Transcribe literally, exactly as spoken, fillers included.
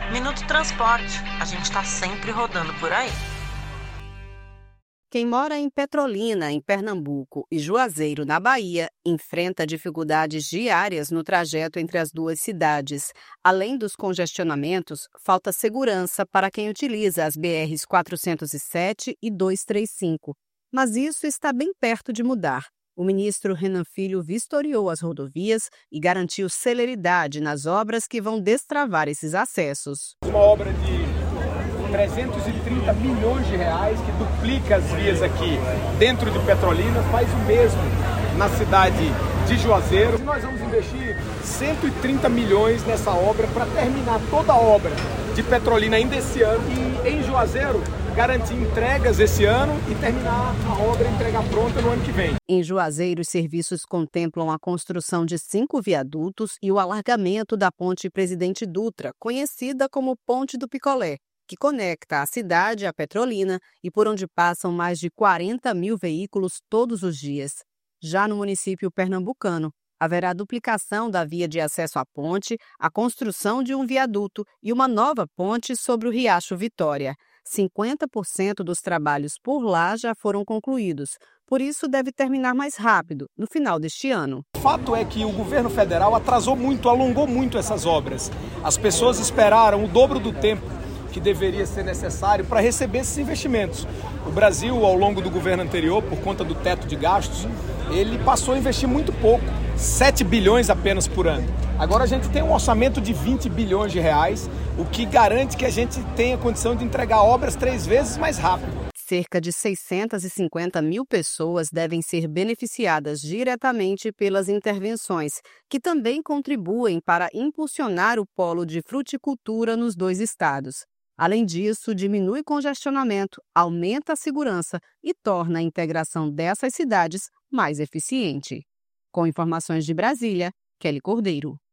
Minuto Transporte, a gente está sempre rodando por aí. Quem mora em Petrolina, em Pernambuco, e Juazeiro, na Bahia, enfrenta dificuldades diárias no trajeto entre as duas cidades. Além dos congestionamentos, falta segurança para quem utiliza as B Rs quatrocentos e sete e duzentos e trinta e cinco. Mas isso está bem perto de mudar. O ministro Renan Filho vistoriou as rodovias e garantiu celeridade nas obras que vão destravar esses acessos. Uma obra de trezentos e trinta milhões de reais que duplica as vias aqui dentro de Petrolina, faz o mesmo na cidade de Juazeiro. Nós vamos investir cento e trinta milhões nessa obra para terminar toda a obra de Petrolina ainda esse ano e em Juazeiro garantir entregas esse ano e terminar a obra e entregar pronta no ano que vem. Em Juazeiro, os serviços contemplam a construção de cinco viadutos e o alargamento da ponte Presidente Dutra, conhecida como Ponte do Picolé, que conecta a cidade à Petrolina e por onde passam mais de quarenta mil veículos todos os dias. Já no município pernambucano, haverá duplicação da via de acesso à ponte, a construção de um viaduto e uma nova ponte sobre o Riacho Vitória. cinquenta por cento dos trabalhos por lá já foram concluídos, por isso deve terminar mais rápido, no final deste ano. O fato é que o governo federal atrasou muito, alongou muito essas obras. As pessoas esperaram o dobro do tempo que deveria ser necessário para receber esses investimentos. O Brasil, ao longo do governo anterior, por conta do teto de gastos, ele passou a investir muito pouco, sete bilhões apenas por ano. Agora a gente tem um orçamento de vinte bilhões de reais, o que garante que a gente tenha condição de entregar obras três vezes mais rápido. Cerca de seiscentas e cinquenta mil pessoas devem ser beneficiadas diretamente pelas intervenções, que também contribuem para impulsionar o polo de fruticultura nos dois estados. Além disso, diminui congestionamento, aumenta a segurança e torna a integração dessas cidades mais eficiente. Com informações de Brasília, Kelly Cordeiro.